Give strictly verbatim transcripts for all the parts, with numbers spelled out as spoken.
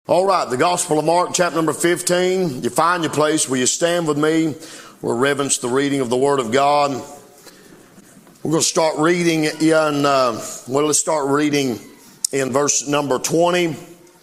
All right, the Gospel of Mark, chapter number fifteen. You find your place. Will you stand with me? We'll reverence the reading of the Word of God. We're going to start reading in, uh, well, let's start reading in verse number twenty.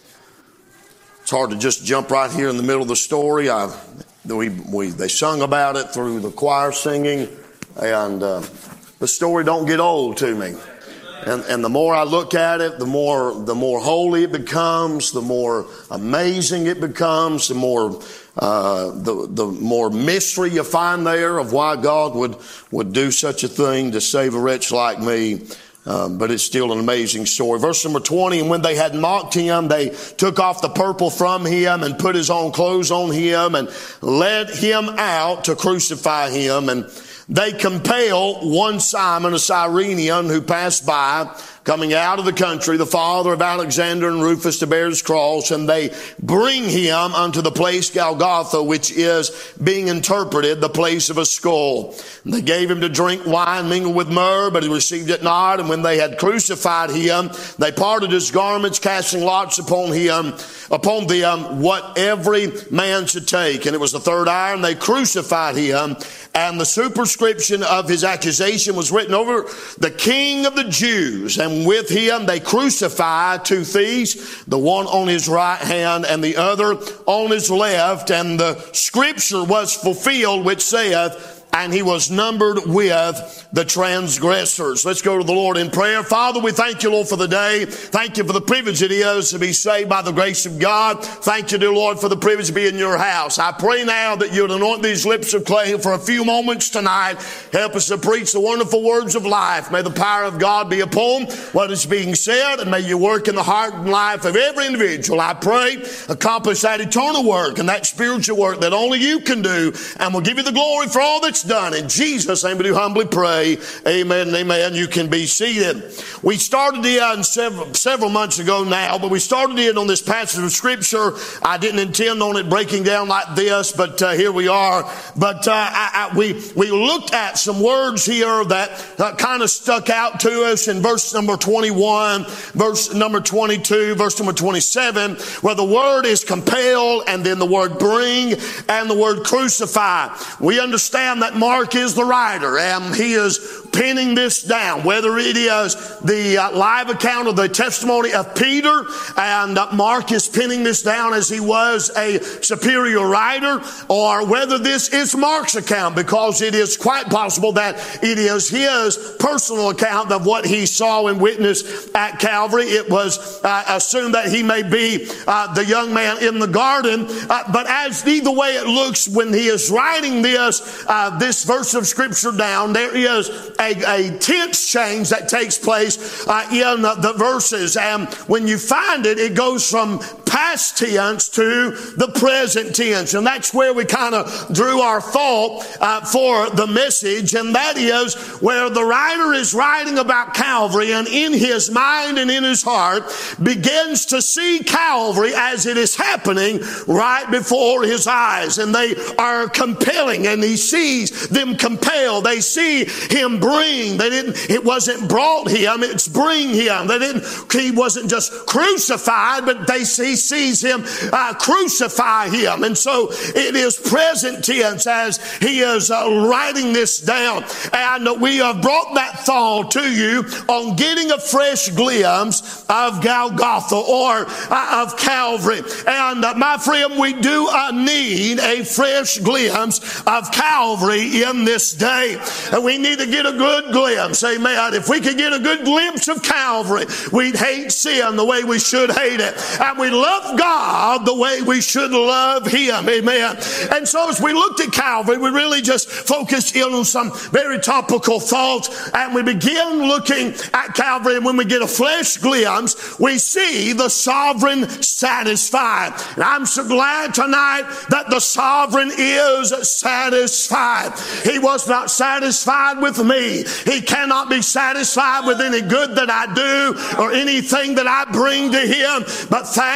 It's hard to just jump right here in the middle of the story. I, we, we, they sung about it through the choir singing, and uh, the story don't get old to me. And, and the more I look at it, the more the more holy it becomes, the more amazing it becomes, the more uh, the the more mystery you find there of why God would would do such a thing to save a wretch like me. Um, but it's still an amazing story. Verse number twenty, and when they had mocked him, they took off the purple from him and put his own clothes on him and led him out to crucify him. And they compel one Simon, a Cyrenian, who passed by, coming out of the country, the father of Alexander and Rufus, to bear his cross, and they bring him unto the place Golgotha, which is, being interpreted, the place of a skull. And they gave him to drink wine mingled with myrrh, but he received it not. And when they had crucified him, they parted his garments, casting lots upon him, upon them, what every man should take. And it was the third hour, and they crucified him. And the superscription of his accusation was written over, the King of the Jews. And with him they crucified two thieves, the one on his right hand and the other on his left. And the scripture was fulfilled, which saith, and he was numbered with the transgressors. Let's go to the Lord in prayer. Father, we thank you, Lord, for the day. Thank you for the privilege it is to be saved by the grace of God. Thank you, dear Lord, for the privilege to be in your house. I pray now that you'd anoint these lips of clay for a few moments tonight. Help us to preach the wonderful words of life. May the power of God be upon what is being said, and may you work in the heart and life of every individual. I pray, accomplish that eternal work and that spiritual work that only you can do, and we'll give you the glory for all that's done. In Jesus' name we do humbly pray. Amen and amen. You can be seated. We started in several, several months ago now, but we started in on this passage of Scripture. I didn't intend on it breaking down like this, but uh, here we are. But uh, I, I, we, we looked at some words here that uh, kind of stuck out to us in verse number twenty-one, verse number twenty-two, verse number twenty-seven, where the word is compel, and then the word bring, and the word crucify. We understand that Mark is the writer, and he is penning this down, whether it is the uh, live account of the testimony of Peter, and uh, Mark is penning this down as he was a superior writer, or whether this is Mark's account, because it is quite possible that it is his personal account of what he saw and witnessed at Calvary. It was uh, assumed that he may be uh, the young man in the garden, uh, but as either way it looks, when he is writing this, uh, this verse of Scripture down, there is a, a tense change that takes place uh, in the verses. And when you find it, it goes from past tense to the present tense. And that's where we kind of drew our thought uh, for the message. And that is where the writer is writing about Calvary, and in his mind and in his heart begins to see Calvary as it is happening right before his eyes. And they are compelling, and he sees them compelled. They see him bring. They didn't, it wasn't brought him, it's bring him. They didn't, he wasn't just crucified, but they see, sees him uh, crucify him. And so it is present tense as he is uh, writing this down. And we have brought that thought to you on getting a fresh glimpse of Golgotha, or uh, of Calvary. And uh, my friend, we do uh, need a fresh glimpse of Calvary in this day. And we need to get a good glimpse. Amen. If we could get a good glimpse of Calvary, we'd hate sin the way we should hate it. And we love God the way we should love Him. Amen. And so as we looked at Calvary, we really just focused in on some very topical thoughts. And we begin looking at Calvary, and when we get a fresh glimpse, we see the sovereign satisfied. And I'm so glad tonight that the sovereign is satisfied. He was not satisfied with me. He cannot be satisfied with any good that I do or anything that I bring to Him. But thanks be to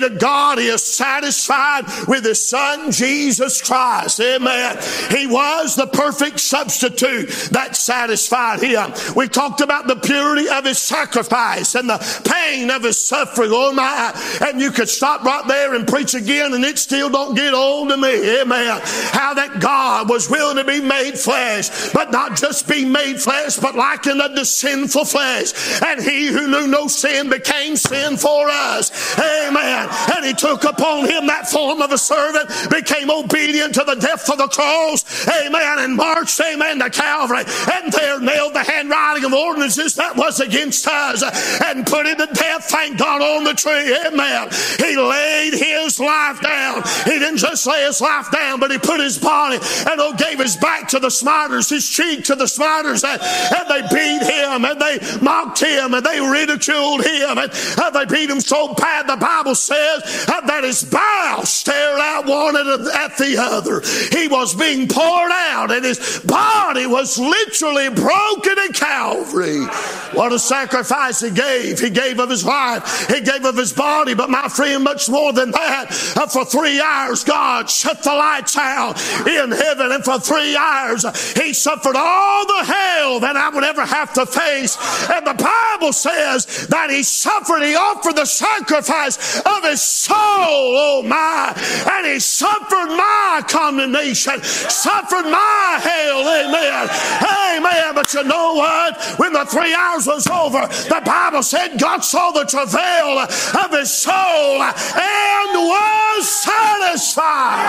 to God, He is satisfied with His Son, Jesus Christ. Amen. He was the perfect substitute that satisfied Him. We talked about the purity of His sacrifice and the pain of His suffering. Oh my. And you could stop right there and preach again and it still don't get old to me. Amen. How that God was willing to be made flesh, but not just be made flesh, but likened unto sinful flesh. And He who knew no sin became sin for us. Amen. And He took upon Him that form of a servant, became obedient to the death of the cross. Amen. And marched, amen, to Calvary. And there nailed the handwriting of ordinances that was against us and put it to death, thank God, on the tree. Amen. He laid His life down. He didn't just lay His life down, but He put His body and oh, gave His back to the smarters, His cheek to the smarters, and, and they beat Him and they mocked Him and they ridiculed Him and uh, they beat Him so bad the Bible says uh, that His bowels stared out one at, at the other. He was being poured out and His body was literally broken at Calvary. What a sacrifice He gave. He gave of His life. He gave of His body. But my friend, much more than that, uh, for three hours God shut the lights out in heaven, and for three hours He suffered all the hell that I would ever have to face. And the Bible says that He suffered, He offered the sacrifice of His soul, oh my, and He suffered my condemnation, suffered my hell, amen, amen. But you know what? When the three hours was over, the Bible said God saw the travail of His soul and was satisfied.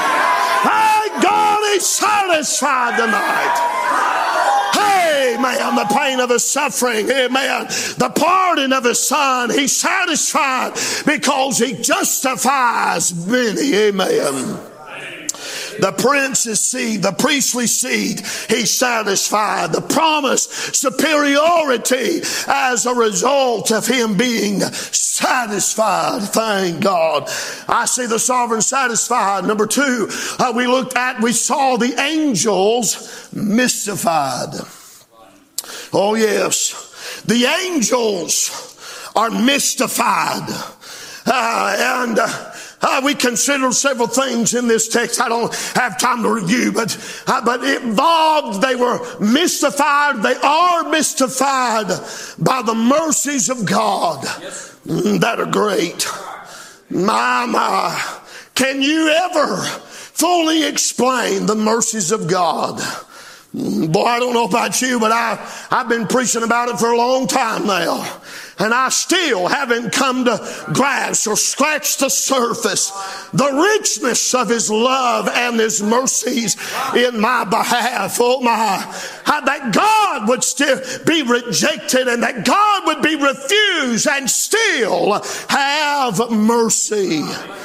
Thank God He's satisfied tonight. Amen. The pain of His suffering. Amen. The pardon of His Son. He's satisfied because He justifies many. Amen. The prince's seed, the priestly seed, He's satisfied. The promised superiority as a result of Him being satisfied. Thank God. I see the sovereign satisfied. Number two, uh, we looked at, we saw the angels mystified. Oh yes, the angels are mystified. Uh, and uh, Uh, we considered several things in this text. I don't have time to review, but uh, but it involved, they were mystified. They are mystified by the mercies of God. Yes. Mm, that are great. My, my. Can you ever fully explain the mercies of God? Boy, I don't know about you, but I, I've been preaching about it for a long time now. And I still haven't come to grasp or scratch the surface the richness of His love and His mercies in my behalf. Oh my, how that God would still be rejected and that God would be refused and still have mercy.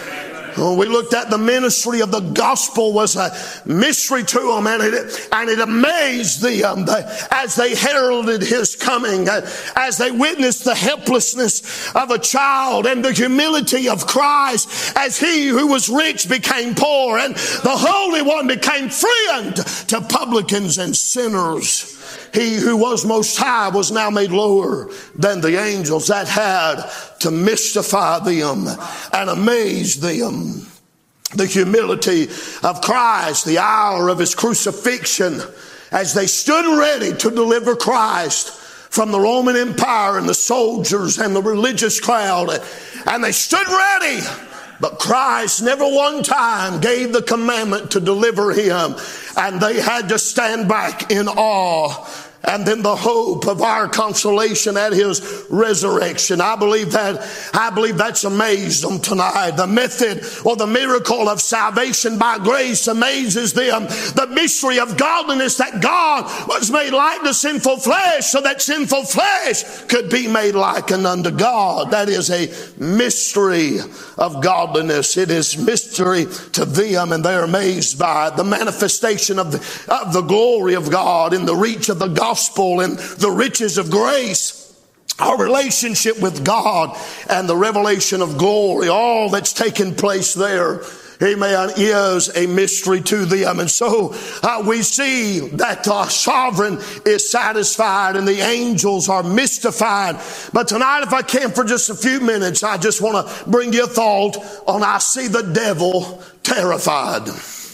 Oh, we looked at the ministry of the gospel was a mystery to them, and it, and it amazed them as they heralded His coming, as they witnessed the helplessness of a child and the humility of Christ as He who was rich became poor and the Holy One became friend to publicans and sinners. He who was most high was now made lower than the angels. That had to mystify them and amaze them. The humility of Christ, the hour of His crucifixion, as they stood ready to deliver Christ from the Roman Empire and the soldiers and the religious crowd. And they stood ready. But Christ never one time gave the commandment to deliver Him. And they had to stand back in awe. And then the hope of our consolation at His resurrection. I believe that, I believe that's amazed them tonight. The method or the miracle of salvation by grace amazes them. The mystery of godliness, that God was made like the sinful flesh so that sinful flesh could be made like unto God. That is a mystery of godliness. It is mystery to them, and they're amazed by it. The manifestation of the, of the glory of God in the reach of the gospel. Gospel and the riches of grace, our relationship with God and the revelation of glory, all that's taken place there. amen, is a mystery to them. And so uh, we see that the sovereign is satisfied and the angels are mystified. But tonight, if I can, for just a few minutes, I just want to bring you a thought on I see the devil terrified.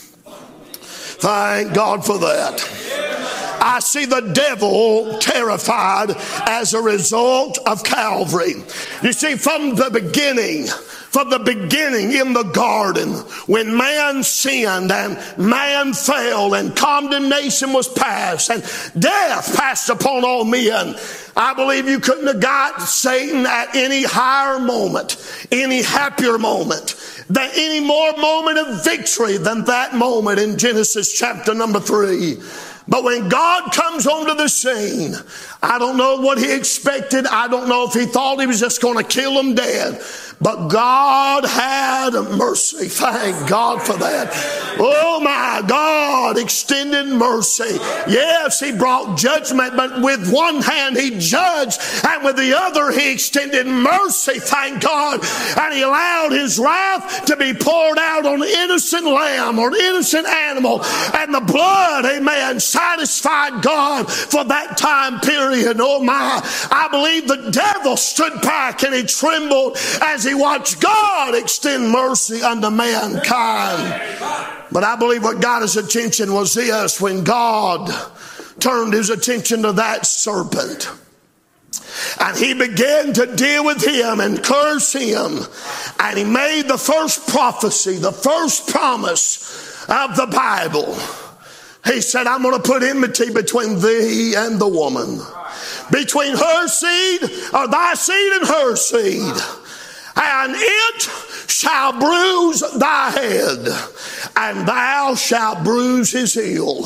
Thank God for that. I see the devil terrified as a result of Calvary. You see, from the beginning, from the beginning in the garden, when man sinned and man fell and condemnation was passed and death passed upon all men, I believe you couldn't have got Satan at any higher moment, any happier moment, than any more moment of victory than that moment in Genesis chapter number three. But when God comes onto the scene, I don't know what he expected. I don't know if he thought he was just going to kill him dead. But God had mercy. Thank God for that. Oh my God, extended mercy. Yes, he brought judgment, but with one hand he judged, and with the other he extended mercy. Thank God. And he allowed his wrath to be poured out on innocent lamb or innocent animal. And the blood, amen, satisfied God for that time period. Oh my, I believe the devil stood back and he trembled as he watched God extend mercy unto mankind. But I believe what got his attention was this: when God turned his attention to that serpent and he began to deal with him and curse him, and he made the first prophecy, the first promise of the Bible. He said, I'm going to put enmity between thee and the woman, between her seed, or thy seed and her seed. And it shall bruise thy head, and thou shalt bruise his heel.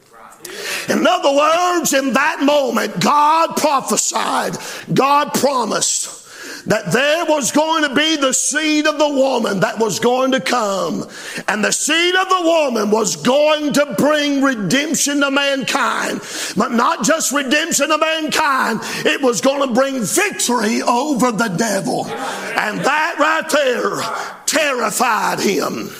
In other words, in that moment, God prophesied, God promised that there was going to be the seed of the woman that was going to come. And the seed of the woman was going to bring redemption to mankind. But not just redemption to mankind, it was going to bring victory over the devil. And that right there terrified him.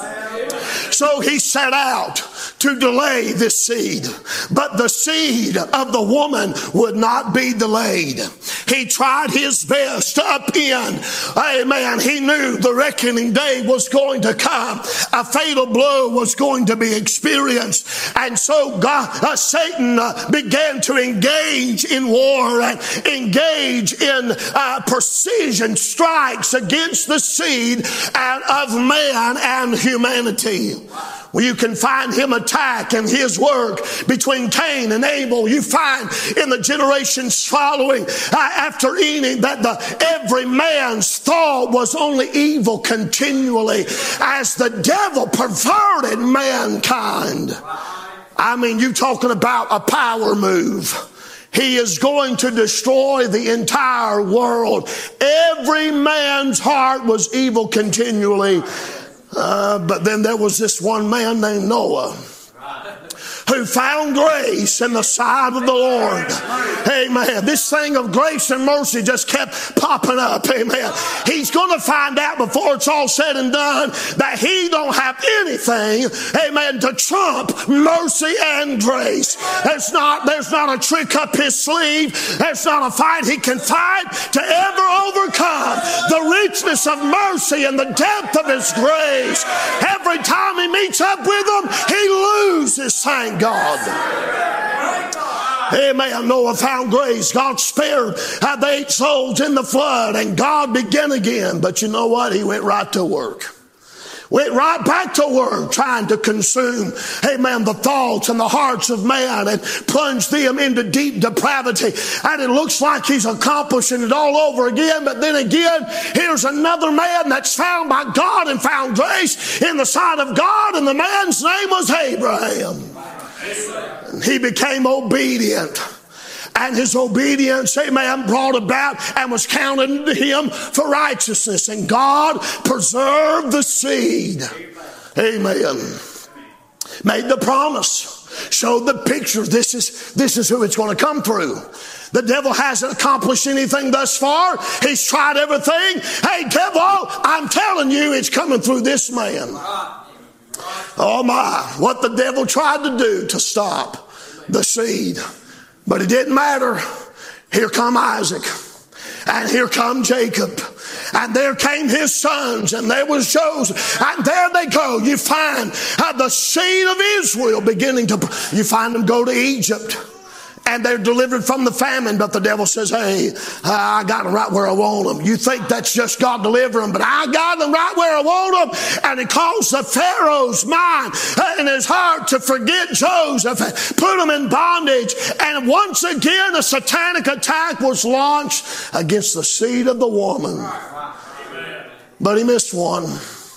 So he set out to delay this seed. But the seed of the woman would not be delayed. He tried his best to upend. Amen. He knew the reckoning day was going to come. A fatal blow was going to be experienced. And so God, uh, Satan uh, began to engage in war and engage in uh, precision strikes against the seed and of man and humanity. Well, you can find him attack and his work between Cain and Abel. You find in the generations following uh, after Enoch that the every man's thought was only evil continually as the devil perverted mankind. I mean, you talking about a power move. He is going to destroy the entire world. Every man's heart was evil continually. Uh, but then there was this one man named Noah who found grace in the sight of the Lord. Amen. This thing of grace and mercy just kept popping up. Amen. He's going to find out before it's all said and done that he don't have anything, amen, to trump mercy and grace. There's not, there's not a trick up his sleeve. There's not a fight he can fight to ever overcome the richness of mercy and the depth of his grace. Every time he meets up with them, he loses, thank God. Amen. Noah found grace. God spared uh, the eight souls in the flood, and God began again. But you know what? He went right to work. Went right back to work trying to consume, amen, the thoughts and the hearts of man and plunge them into deep depravity. And it looks like he's accomplishing it all over again. But then again, here's another man that's found by God and found grace in the sight of God. And the man's name was Abraham. And he became obedient. And his obedience, amen, brought about and was counted to him for righteousness. And God preserved the seed. Amen. Made the promise. showed the picture. This is, this is who it's going to come through. The devil hasn't accomplished anything thus far. He's tried everything. Hey, devil, I'm telling you, it's coming through this man. Oh my, what the devil tried to do to stop the seed. But it didn't matter. Here come Isaac. And here come Jacob. And there came his sons, and there was Joseph. And there they go. You find uh, the seed of Israel beginning to, you find them go to Egypt. And they're delivered from the famine. But the devil says, hey, I got them right where I want them. You think that's just God delivering them, but I got them right where I want them. And it caused the Pharaoh's mind and his heart to forget Joseph, put him in bondage. And once again, a satanic attack was launched against the seed of the woman. But he missed one.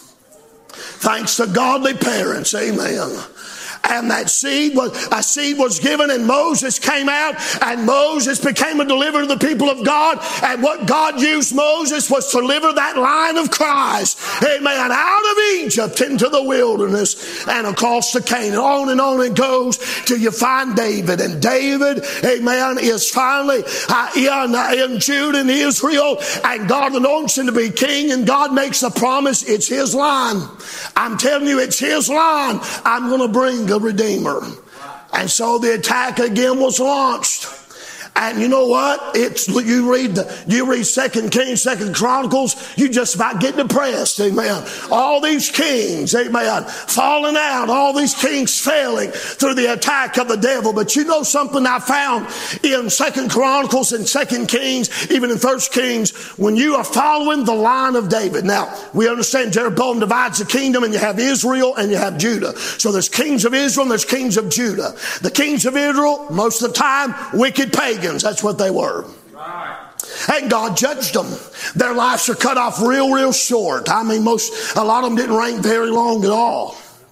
Thanks to godly parents. Amen. And that seed was, a seed was given, and Moses came out, and Moses became a deliverer to the people of God. And what God used Moses was to deliver that line of Christ, amen, out of Egypt into the wilderness and across to Canaan. On and on it goes till you find David. And David, amen, is finally uh, in, in Judah and Israel, and God anoints him to be king, and God makes the promise, it's his line. I'm telling you, it's his line. I'm going to bring a Redeemer. And so the attack again was launched. And you know what? It's, you read the, you read Second Kings, Second Chronicles, you just about get depressed, amen. All these kings, amen, falling out, all these kings failing through the attack of the devil. But you know something I found in Second Chronicles and Second Kings, even in First Kings, when you are following the line of David. Now, we understand Jeroboam divides the kingdom, and you have Israel and you have Judah. So there's kings of Israel and there's kings of Judah. The kings of Israel, most of the time, wicked pagans. That's what they were. And God judged them. Their lives are cut off real, real short. I mean, most, a lot of them didn't reign very long at all.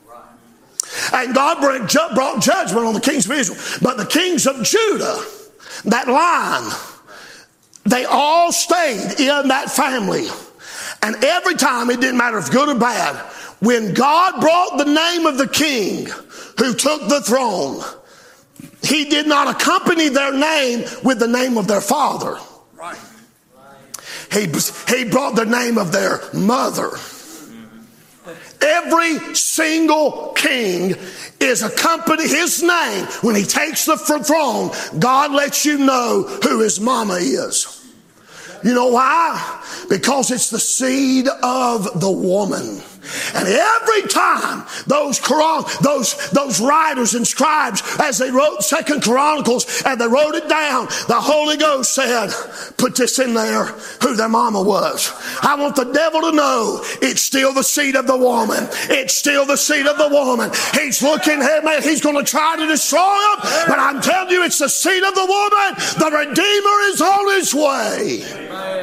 And God brought judgment on the kings of Israel. But the kings of Judah, that line, they all stayed in that family. And every time, it didn't matter if good or bad, when God brought the name of the king who took the throne, he did not accompany their name with the name of their father. Right. He, he brought the name of their mother. Every single king is accompanied, his name, when he takes the throne, God lets you know who his mama is. You know why? Because it's the seed of the woman. And every time those those those writers and scribes, as they wrote Second Chronicles and they wrote it down, the Holy Ghost said, put this in there, who their mama was. I want the devil to know it's still the seed of the woman. It's still the seed of the woman. He's looking here, man, he's going to try to destroy them, but I'm telling you, it's the seed of the woman. The Redeemer is on his way.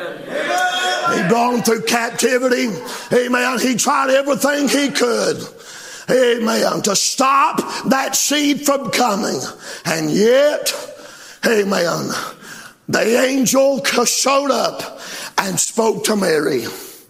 He brought them through captivity. Amen. He tried everything he could, amen, to stop that seed from coming. And yet, amen, the angel showed up and spoke to Mary.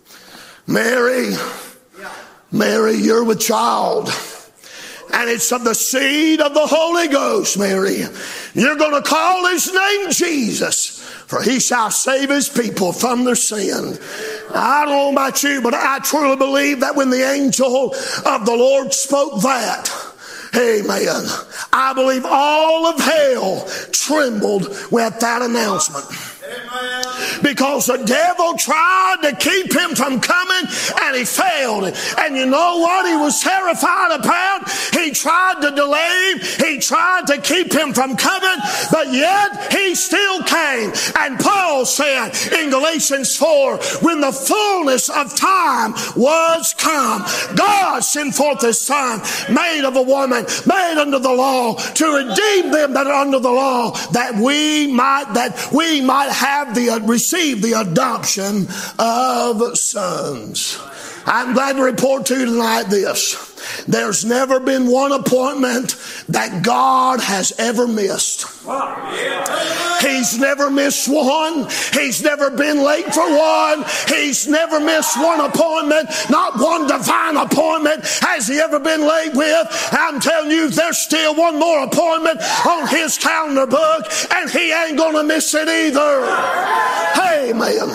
Mary, Mary, you're with child. And it's of the seed of the Holy Ghost, Mary. You're going to call his name Jesus, for he shall save his people from their sin. I don't know about you, but I truly believe that when the angel of the Lord spoke that, amen, I believe all of hell trembled with that announcement. Because the devil tried to keep him from coming, and he failed. And you know what he was terrified about? He tried to delay him. He tried to keep him from coming, but yet he still came. And Paul said in Galatians four, when the fullness of time was come, God sent forth his son, made of a woman, made under the law, to redeem them that are under the law, that we might, that we might have the, uh, receive the adoption of sons. I'm glad to report to you tonight this. There's never been one appointment that God has ever missed. He's never missed one. He's never been late for one. He's never missed one appointment. Not one divine appointment has he ever been late with. I'm telling you, there's still one more appointment on his calendar book, and he ain't going to miss it either. Amen.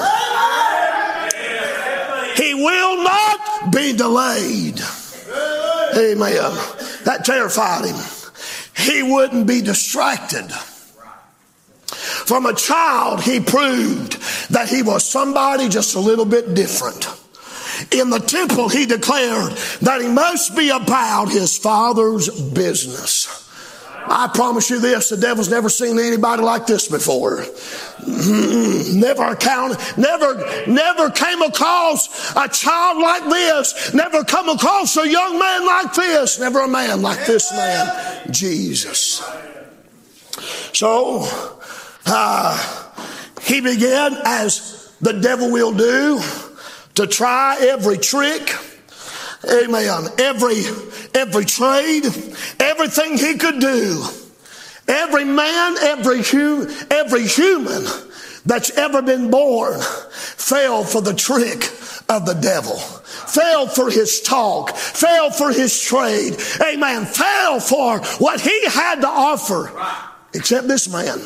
He will not be delayed. Amen. That terrified him. He wouldn't be distracted. From a child, he proved that he was somebody just a little bit different. In the temple, he declared that he must be about his Father's business. I promise you this, the devil's never seen anybody like this before. Never account, never, never came across a child like this. Never come across a young man like this. Never a man like this man, Jesus. So, uh, he began, as the devil will do, to try every trick. Amen. Every, every trade, everything he could do. Every man, every, hu- every human that's ever been born fell for the trick of the devil. Fell for his talk. Fell for his trade. Amen. Fell for what he had to offer. Except this man.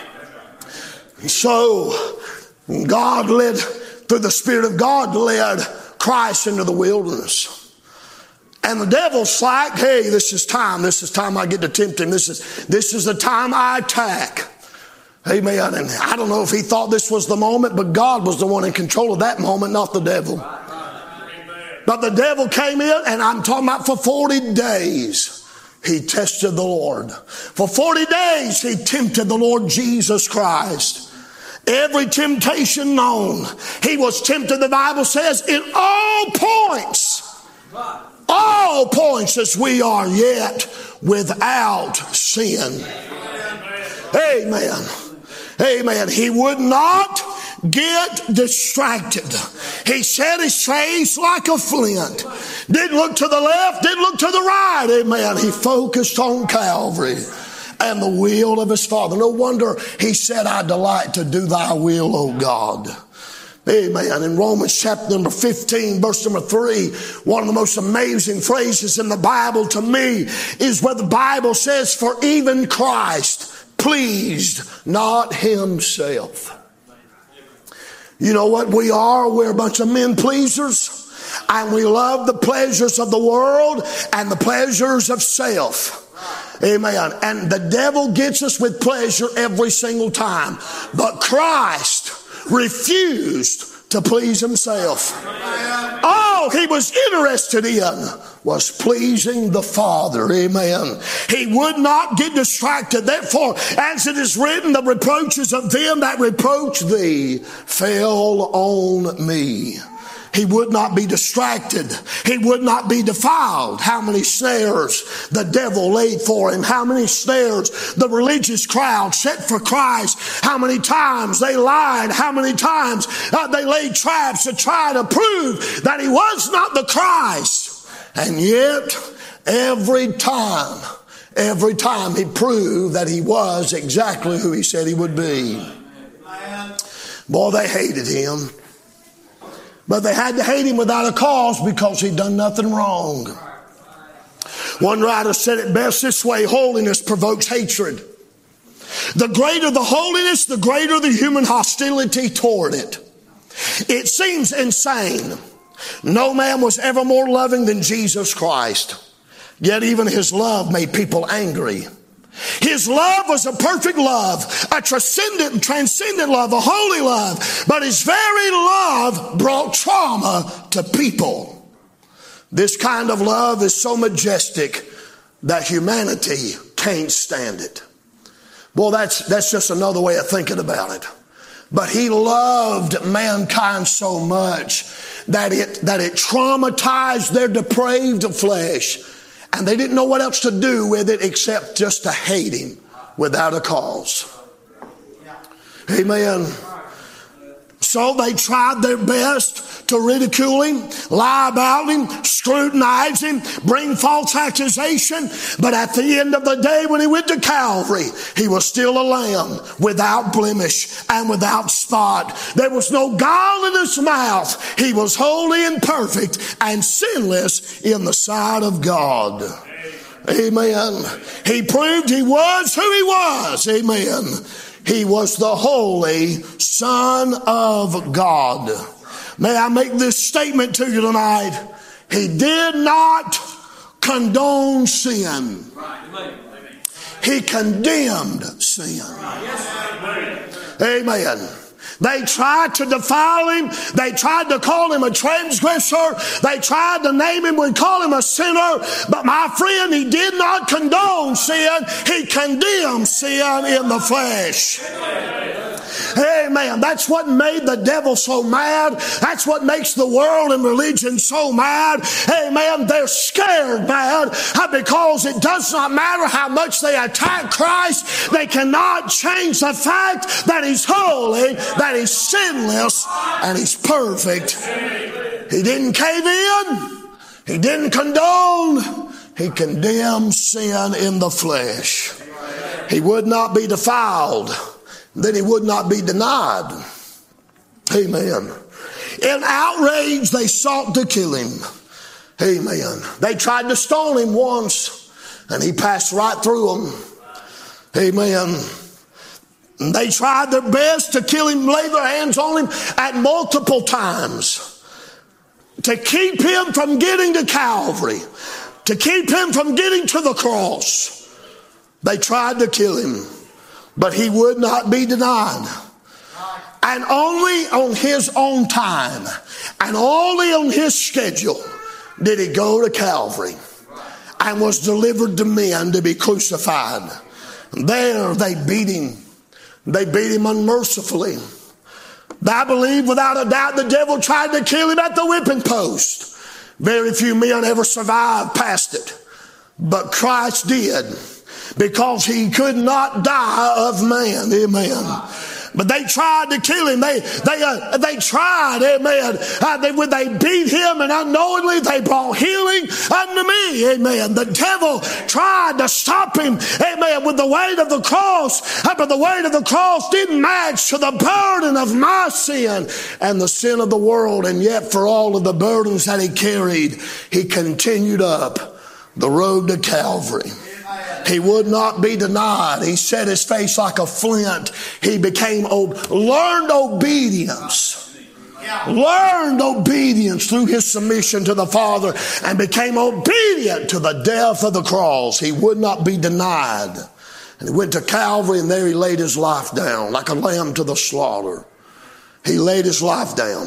So, God led, through the Spirit of God, led Christ into the wilderness. And the devil's like, hey, this is time. This is time I get to tempt him. This is, this is the time I attack. Amen. And I don't know if he thought this was the moment, but God was the one in control of that moment, not the devil. But the devil came in, and I'm talking about for forty days, he tested the Lord. For forty days, he tempted the Lord Jesus Christ. Every temptation known. He was tempted, the Bible says, in all points. All points as we are yet without sin. Amen. Amen. He would not get distracted. He set his face like a flint. Didn't look to the left, didn't look to the right. Amen. He focused on Calvary and the will of his Father. No wonder he said, I delight to do thy will, O God. Amen. In Romans chapter number fifteen, verse number three, one of the most amazing phrases in the Bible to me is where the Bible says, for even Christ pleased not himself. You know what we are? We're a bunch of men pleasers, and we love the pleasures of the world and the pleasures of self. Amen. And the devil gets us with pleasure every single time. But Christ refused to please himself. All he was interested in was pleasing the Father. Amen. He would not get distracted. Therefore, as it is written, the reproaches of them that reproach thee fell on me. He would not be distracted. He would not be defiled. How many snares the devil laid for him. How many snares the religious crowd set for Christ. How many times they lied. How many times uh, they laid traps to try to prove that he was not the Christ. And yet, every time, every time he proved that he was exactly who he said he would be. Boy, they hated him. But they had to hate him without a cause because he'd done nothing wrong. One writer said it best this way, holiness provokes hatred. The greater the holiness, the greater the human hostility toward it. It seems insane. No man was ever more loving than Jesus Christ. Yet even his love made people angry. His love was a perfect love, a transcendent, transcendent love, a holy love. But his very love brought trauma to people. This kind of love is so majestic that humanity can't stand it. Well, that's, that's just another way of thinking about it. But he loved mankind so much that it, that it traumatized their depraved flesh. And they didn't know what else to do with it except just to hate him without a cause. Amen. So they tried their best to ridicule him, lie about him, scrutinize him, bring false accusation. But at the end of the day, when he went to Calvary, he was still a lamb without blemish and without spot. There was no gall in his mouth. He was holy and perfect and sinless in the sight of God. Amen. He proved he was who he was. Amen. He was the Holy Son of God. May I make this statement to you tonight? He did not condone sin. He condemned sin. Amen. They tried to defile him. They tried to call him a transgressor. They tried to name him and call him a sinner. But my friend, he did not condone sin. He condemned sin in the flesh. Amen. That's what made the devil so mad. That's what makes the world and religion so mad. Amen. They're scared mad because it does not matter how much they attack Christ. They cannot change the fact that he's holy, that he's sinless, and he's perfect. He didn't cave in. He didn't condone. He condemned sin in the flesh. He would not be defiled. Then he would not be denied. Amen. In outrage, they sought to kill him. Amen. They tried to stone him once, and he passed right through them. Amen. And they tried their best to kill him, lay their hands on him at multiple times to keep him from getting to Calvary, to keep him from getting to the cross. They tried to kill him, but he would not be denied. And only on his own time and only on his schedule did he go to Calvary and was delivered to men to be crucified. There they beat him. They beat him unmercifully. I believe without a doubt the devil tried to kill him at the whipping post. Very few men ever survived past it. But Christ did, because he could not die of man. Amen. But they tried to kill him. They they uh, they tried. Amen. Uh, they when they beat him, and unknowingly they brought healing unto me. Amen. The devil tried to stop him. Amen. With the weight of the cross, uh, but the weight of the cross didn't match to the burden of my sin and the sin of the world. And yet, for all of the burdens that he carried, he continued up the road to Calvary. He would not be denied. He set his face like a flint. He became, learned obedience. Learned obedience through his submission to the Father and became obedient to the death of the cross. He would not be denied. And he went to Calvary, and there he laid his life down like a lamb to the slaughter. He laid his life down.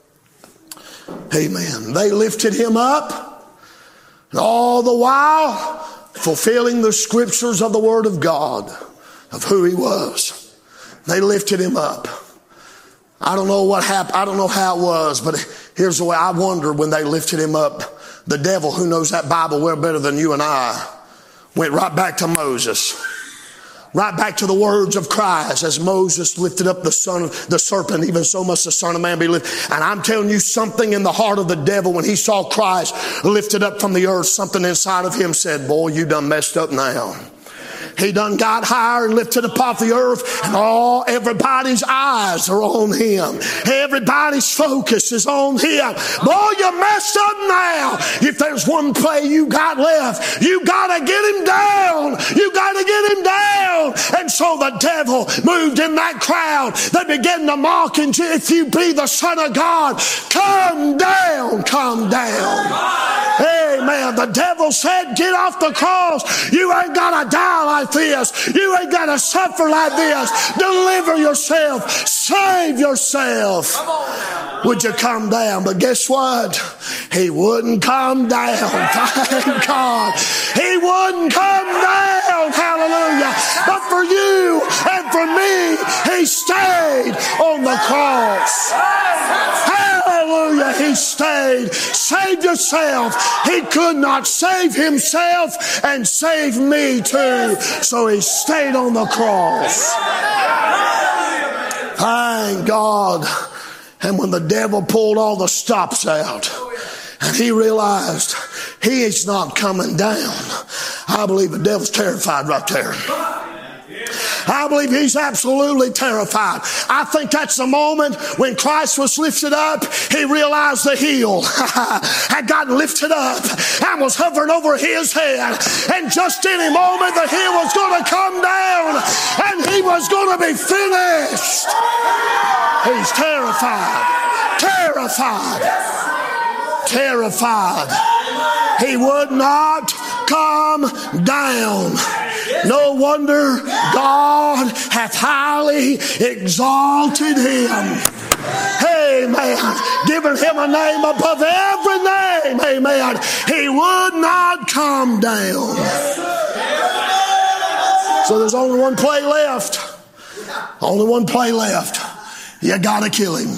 Amen. They lifted him up, and all the while fulfilling the scriptures of the Word of God, of who he was. They lifted him up. I don't know what happened. I don't know how it was, but here's the way I wonder when they lifted him up. The devil, who knows that Bible well better than you and I, went right back to Moses. Right back to the words of Christ. As Moses lifted up the son of the serpent, even so must the Son of Man be lifted. And I'm telling you, something in the heart of the devil, when he saw Christ lifted up from the earth, something inside of him said, boy, you done messed up now. He done got higher and lifted up off the earth, and all everybody's eyes are on him. Everybody's focus is on him. Boy, you messed up now. If there's one play you got left, you gotta get him down. You gotta get him down. And so the devil moved in that crowd. They began to mock him. If you be the Son of God, come down, come down. Amen. The devil said, get off the cross. You ain't gotta die like this. You ain't got to suffer like this. Deliver yourself. Save yourself. Would you come down? But guess what? He wouldn't come down. Thank God. He wouldn't come down. Hallelujah. But for you and for me, he stayed on the cross. Hallelujah. He stayed. Save yourself. He could not save himself and save me too. So he stayed on the cross. Thank God. And when the devil pulled all the stops out and he realized he is not coming down, I believe the devil's terrified right there. I believe he's absolutely terrified. I think that's the moment when Christ was lifted up. He realized the heel had gotten lifted up and was hovering over his head. And just any moment the heel was going to come down and he was going to be finished. He's terrified. Terrified. Terrified. He would not come down. No wonder God hath highly exalted him. Amen. Giving him a name above every name. Amen. He would not come down. So there's only one play left. Only one play left. You gotta kill him.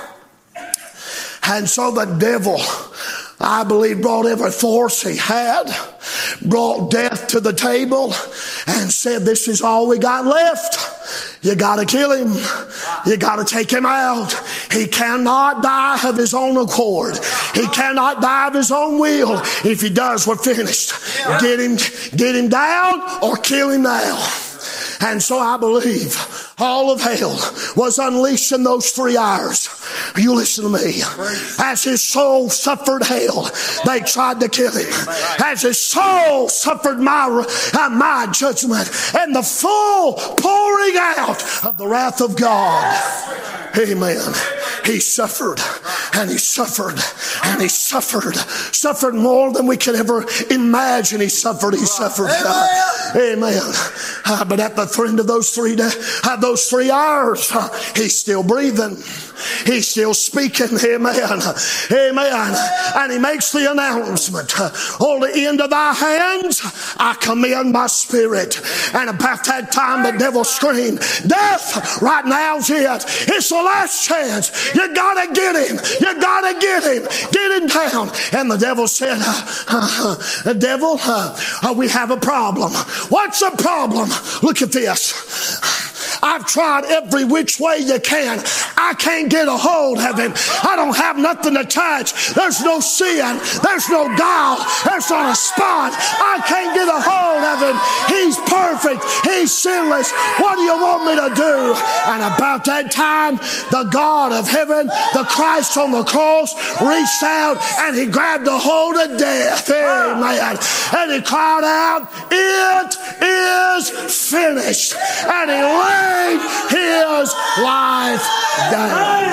And so the devil, I believe, brought every force he had, brought death to the table, and said, this is all we got left. You got to kill him. You got to take him out. He cannot die of his own accord. He cannot die of his own will. If he does, we're finished. Get him, get him down or kill him now. And so I believe all of hell was unleashed in those three hours. You listen to me. As his soul suffered hell, they tried to kill him. As his soul suffered my, uh, my judgment and the full pouring out of the wrath of God. Amen. He suffered and he suffered and he suffered. Suffered more than we could ever imagine. He suffered. He suffered. Uh, amen. Uh, but at the end of those three days, uh, those three hours, uh, he's still breathing. He's still speaking. Amen. Amen. And he makes the announcement. Uh, on the end of thy hands, I commend my spirit. And about that time, the devil screamed, death, right now's it. It's the last chance. You gotta get him. You gotta get him. Get him down. And the devil said, uh, uh, uh, devil, uh, uh, we have a problem. What's the problem? Look at this. I've tried every which way you can. I can't get a hold of him. I don't have nothing to touch. There's no sin. There's no guile. There's not a spot. I can't get a hold of him. He's perfect. He's sinless. What do you want me to do? And about that time, the God of heaven, the Christ on the cross, reached out and he grabbed a hold of death. Amen. And he cried out, it is finished. And he laid his life down.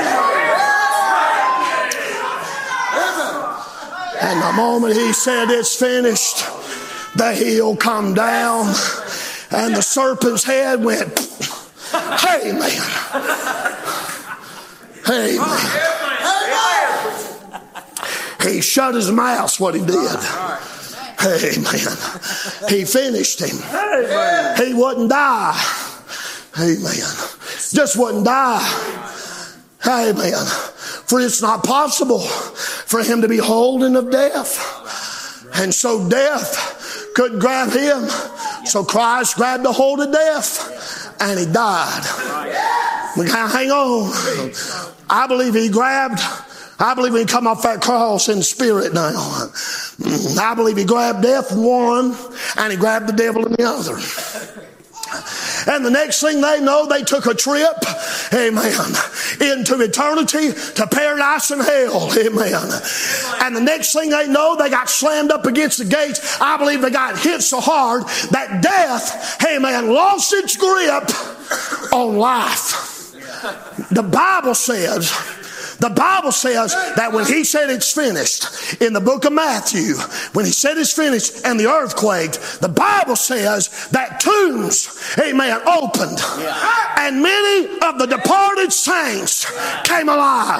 And the moment he said it's finished, the heel come down and the serpent's head went, hey man. Hey man. He shut his mouth, what he did. Amen. He finished him. He wouldn't die. Amen. Just wouldn't die. Amen. For it's not possible for him to be holden of death. And so death couldn't grab him. So Christ grabbed a hold of death and he died. We gotta hang on. I believe he grabbed, I believe he come off that cross in spirit now. I believe he grabbed death in one and he grabbed the devil in the other. And the next thing they know, they took a trip, amen, into eternity to paradise and hell, amen. And the next thing they know, they got slammed up against the gates. I believe they got hit so hard that death, amen, lost its grip on life. The Bible says, The Bible says that when he said it's finished, in the book of Matthew, when he said it's finished and the earth quaked, the Bible says that tombs, amen, opened. And many of the departed saints came alive.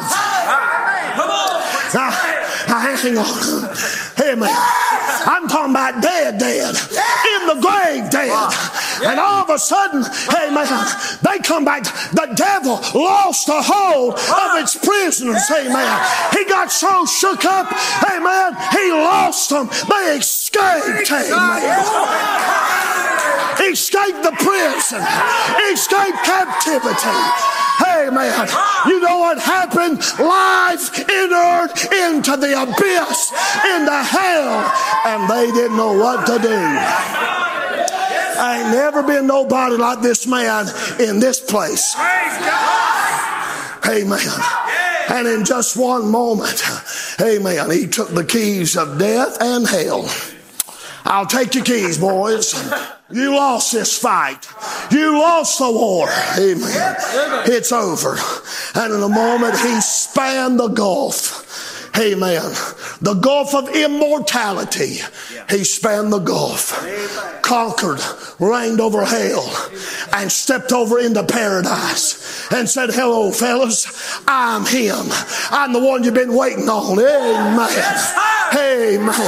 Now, now hang on. Amen. I'm talking about dead, dead. In the grave, dead. And all of a sudden, amen, they come back. The devil lost the hold of its prisoners, amen. He got so shook up, amen, he lost them. They escaped, amen. Escaped the prison. Escaped captivity. Amen. You know what happened? Life entered into the abyss, into hell, and they didn't know what to do. Ain't never been nobody like this man in this place. Amen. And in just one moment, amen, he took the keys of death and hell. I'll take your keys, boys. You lost this fight. You lost the war. Amen. It's over. And in a moment, he spanned the gulf. Amen. The gulf of immortality. He spanned the gulf, conquered, reigned over hell, and stepped over into paradise and said, hello, fellas. I'm him. I'm the one you've been waiting on. Amen. Amen.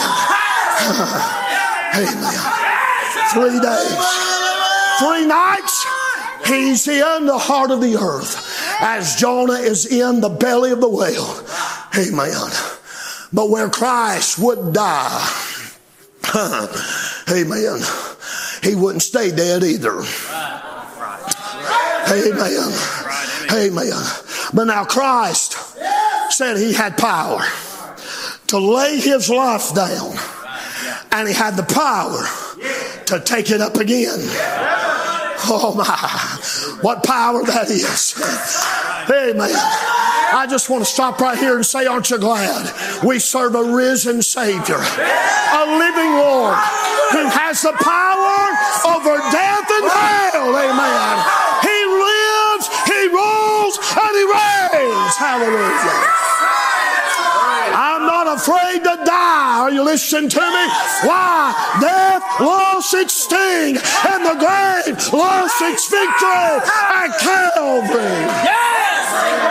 Amen. Three days, three nights, he's in the heart of the earth as Jonah is in the belly of the whale. Amen. But where Christ would die, amen, he wouldn't stay dead either. Amen. Amen. But now Christ said he had power to lay his life down, and he had the power to take it up again. Oh my, what power that is. Amen. I just want to stop right here and say, aren't you glad we serve a risen Savior, a living Lord who has the power over death and hell. Amen. He lives, he rules, and he reigns. Hallelujah. I'm not afraid to die. Are you listening to me? Why? Death lost its sting, and the grave lost its victory at Calvary. Yes!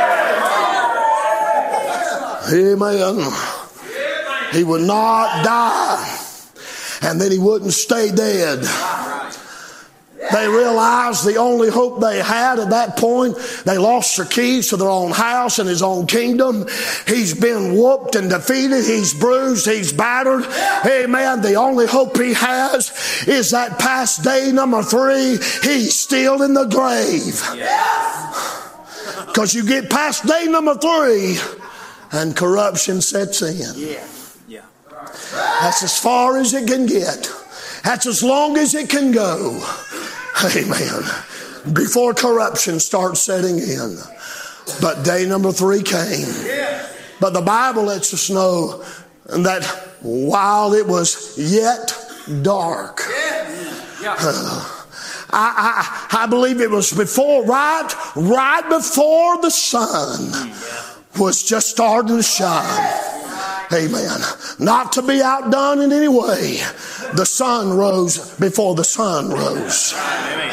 Amen. He would not die, and then he wouldn't stay dead. They realized the only hope they had at that point, they lost their keys to their own house and his own kingdom. He's been whooped and defeated. He's bruised. He's battered. Amen. The only hope he has is that past day number three, he's still in the grave. Because you get past day number three and corruption sets in. Yeah. Yeah. That's as far as it can get. That's as long as it can go. Amen. Before corruption starts setting in. But day number three came. But the Bible lets us know that while it was yet dark, uh, I, I, I believe it was before, right, right before the sun was just starting to shine. Amen. Not to be outdone in any way. The sun rose before the sun rose. Amen.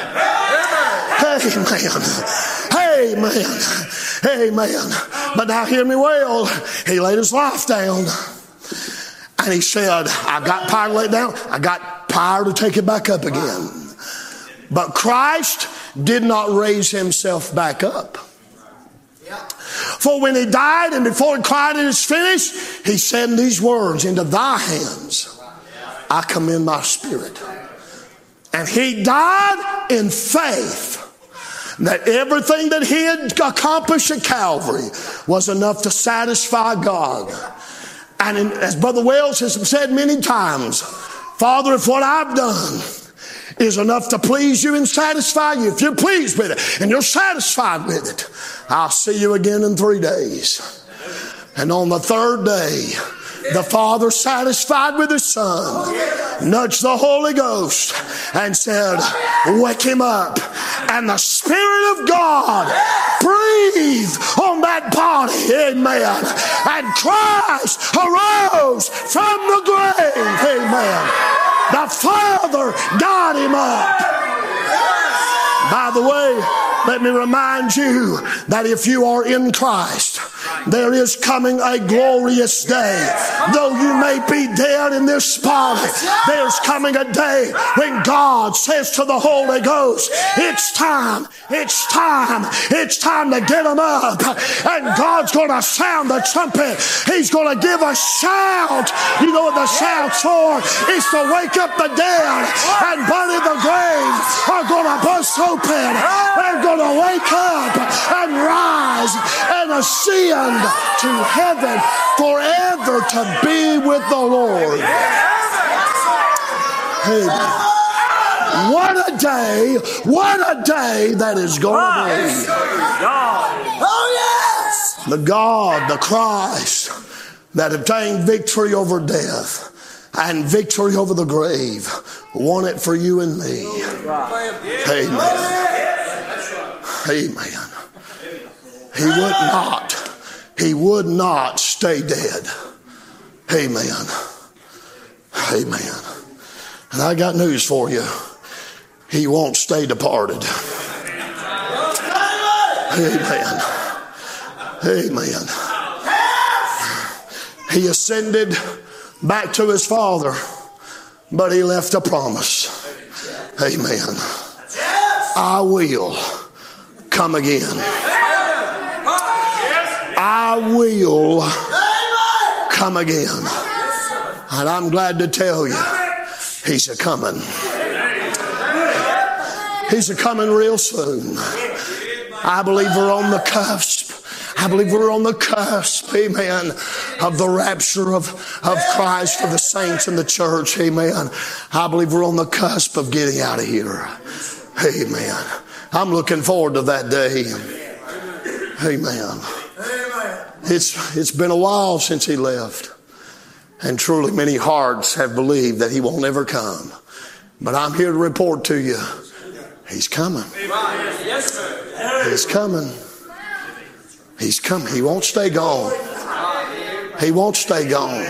Amen. Amen. But now hear me well. He laid his life down. And he said, I got power to lay it down. I got power to take it back up again. But Christ did not raise himself back up. For when he died and before he cried it is finished, he said these words, into thy hands I commend my spirit. And he died in faith that everything that he had accomplished at Calvary was enough to satisfy God. And in, as Brother Wells has said many times, Father, if what I've done is enough to please you and satisfy you, if you're pleased with it and you're satisfied with it, I'll see you again in three days. And on the third day, the Father, satisfied with His Son, nudged the Holy Ghost and said, wake him up. And the Spirit of God breathed on that body. Amen. And Christ arose from the grave. Amen. The Father got him up. By the way, let me remind you that if you are in Christ, There is coming a glorious day. Though you may be dead in this body, there's coming a day when God says to the Holy Ghost, it's time, it's time, it's time to get them up. And God's going to sound the trumpet. He's going to give a shout. You know what the shout's for? It's to wake up the dead, and Bunny the grave are going to bust open. They're going to wake up and rise and ascend to heaven forever to be with the Lord. Amen. What a day, what a day that is going to be. Oh yes! The God, the Christ that obtained victory over death and victory over the grave won it for you and me. Amen. Amen. He would not, he would not stay dead. Amen. Amen. And I got news for you. He won't stay departed. Amen. Amen. He ascended back to his Father, but he left a promise. Amen. I will come again. I will come again. And I'm glad to tell you, he's a coming. He's a coming real soon. I believe we're on the cusp. I believe we're on the cusp, amen, of the rapture of, of Christ for the saints in the church, amen. I believe we're on the cusp of getting out of here. Amen. I'm looking forward to that day. Amen. It's, it's been a while since he left. And truly many hearts have believed that he won't ever come. But I'm here to report to you, he's coming. He's coming. He's coming. He won't stay gone. He won't stay gone.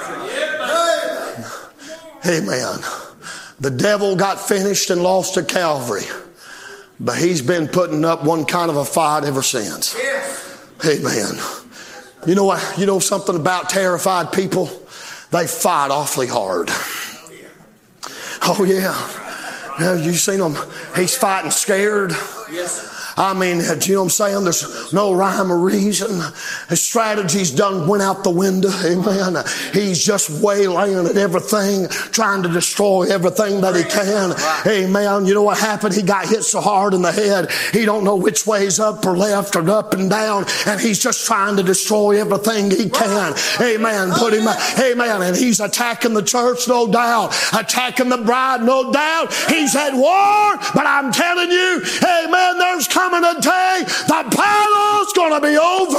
Amen. The devil got finished and lost at Calvary. But he's been putting up one kind of a fight ever since. Amen. You know what? You know something about terrified people? They fight awfully hard. Oh yeah. Yeah, you seen him? He's fighting scared. Yes. I mean, do you know what I'm saying? There's no rhyme or reason. His strategy's done went out the window. Amen. He's just waylaying at everything, trying to destroy everything that he can. Amen. You know what happened? He got hit so hard in the head, he don't know which way's up or left or up and down, and he's just trying to destroy everything he can. Amen. Put him, amen. And he's attacking the church, no doubt. Attacking the bride, no doubt. He's at war, but I'm telling you, amen, there's coming Coming a day, the battle's going to be over.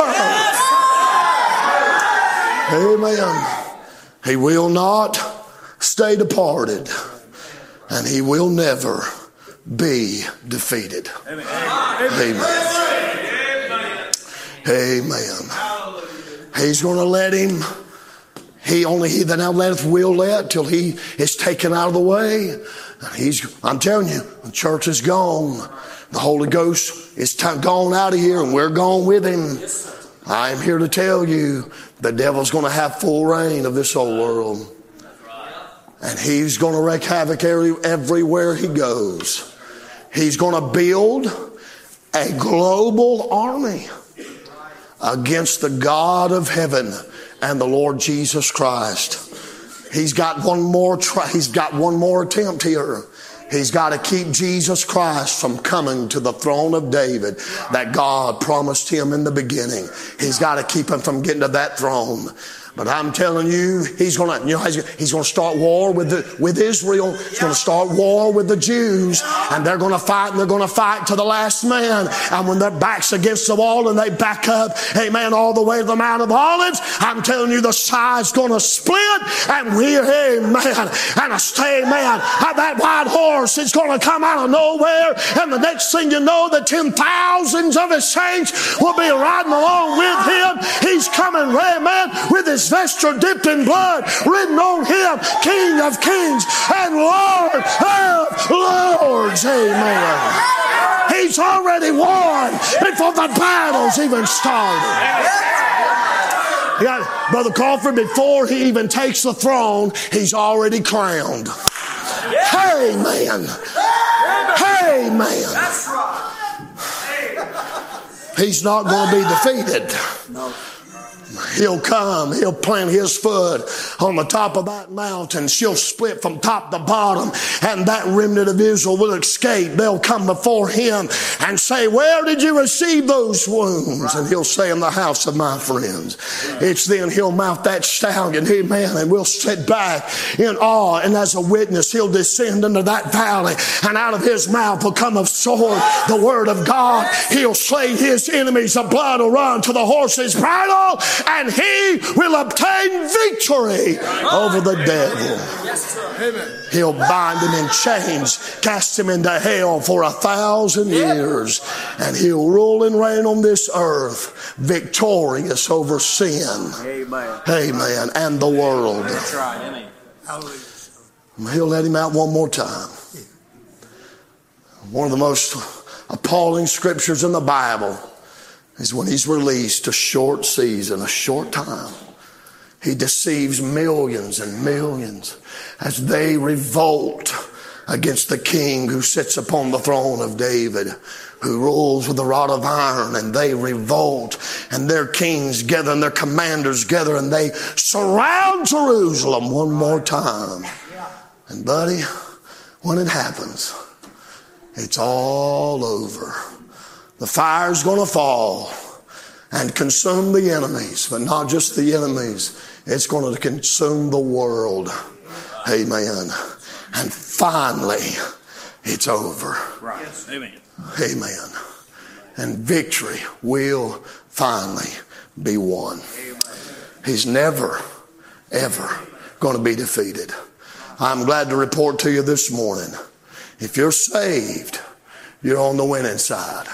Amen. He will not stay departed, and he will never be defeated. Amen. Amen. Amen. He's going to let him. He only he that now letteth will let till he is taken out of the way. And he's. I'm telling you, the church is gone. The Holy Ghost is t- gone out of here, and we're gone with him. I am here to tell you, the devil's going to have full reign of this whole world. And he's going to wreak havoc every, everywhere he goes. He's going to build a global army against the God of heaven and the Lord Jesus Christ. He's got one more try, he's got one more attempt here. He's got to keep Jesus Christ from coming to the throne of David that God promised him in the beginning. He's got to keep him from getting to that throne. But I'm telling you, he's going to, you know, he's going to start war with the, with Israel. He's going to start war with the Jews, and they're going to fight, and they're going to fight to the last man. And when their back's against the wall and they back up, amen, all the way to the Mount of Olives, I'm telling you, the side's going to split, and we're, amen, and a stay, man, that white horse is going to come out of nowhere, and the next thing you know, the ten thousands of his saints will be riding along with him. He's coming, amen, with his vesture dipped in blood, written on him, King of kings and Lord of lords. Amen. He's already won before the battle's even started. You got, Brother Crawford, before he even takes the throne, he's already crowned. Hey, man. Hey, man. That's right. He's not going to be defeated. No. He'll come, he'll plant his foot on the top of that mountain. She'll split from top to bottom, and that remnant of Israel will escape. They'll come before him and say, where did you receive those wounds? And he'll say, in the house of my friends. It's then he'll mount that stallion, amen, and we'll sit back in awe. And as a witness, he'll descend into that valley, and out of his mouth will come a sword, the word of God. He'll slay his enemies. The blood will run to the horse's bridle, and he will obtain victory over the devil. He'll bind him in chains, cast him into hell for a thousand years, and he'll rule and reign on this earth, victorious over sin. Amen. Amen. And the world. That's right. Amen. He'll let him out one more time. One of the most appalling scriptures in the Bible is when he's released a short season, a short time. He deceives millions and millions as they revolt against the king who sits upon the throne of David, who rules with a rod of iron, and they revolt, and their kings gather and their commanders gather, and they surround Jerusalem one more time. And buddy, when it happens, it's all over. The fire's going to fall and consume the enemies, but not just the enemies. It's going to consume the world. Amen. And finally, it's over. Right. Amen. Amen. And victory will finally be won. He's never, ever going to be defeated. I'm glad to report to you this morning, if you're saved, you're on the winning side.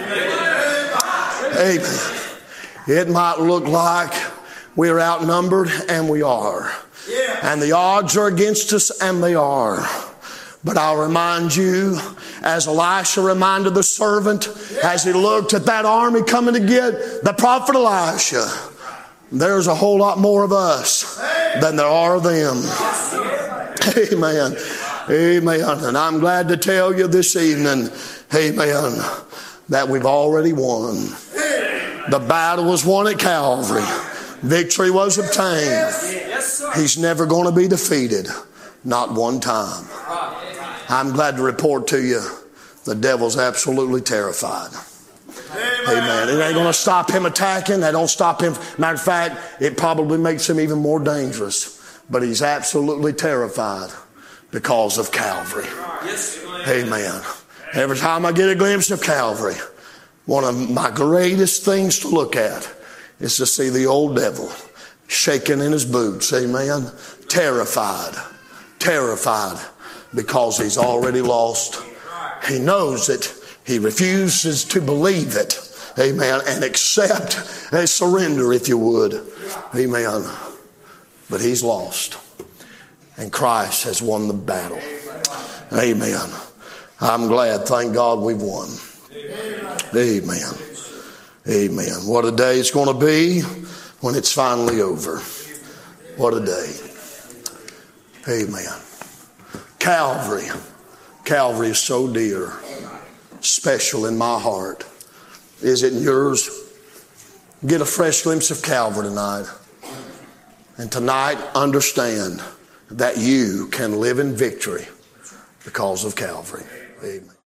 Amen. It might look like we're outnumbered, and we are. And the odds are against us, and they are. But I'll remind you, as Elisha reminded the servant, as he looked at that army coming to get the prophet Elisha, there's a whole lot more of us than there are of them. Amen. Amen. And I'm glad to tell you this evening, amen, that we've already won. The battle was won at Calvary. Victory was obtained. He's never going to be defeated. Not one time. I'm glad to report to you, the devil's absolutely terrified. Amen. It ain't going to stop him attacking. That don't stop him. Matter of fact, it probably makes him even more dangerous. But he's absolutely terrified because of Calvary. Amen. Every time I get a glimpse of Calvary, one of my greatest things to look at is to see the old devil shaking in his boots. Amen. Terrified. Terrified because he's already lost. He knows it. He refuses to believe it. Amen. And accept and surrender, if you would. Amen. But he's lost. And Christ has won the battle. Amen. I'm glad, thank God, we've won. Amen. Amen. What a day it's going to be when it's finally over. What a day. Amen. Calvary. Calvary is so dear, special in my heart. Is it in yours? Get a fresh glimpse of Calvary tonight. And tonight, understand that you can live in victory because of Calvary. Amen.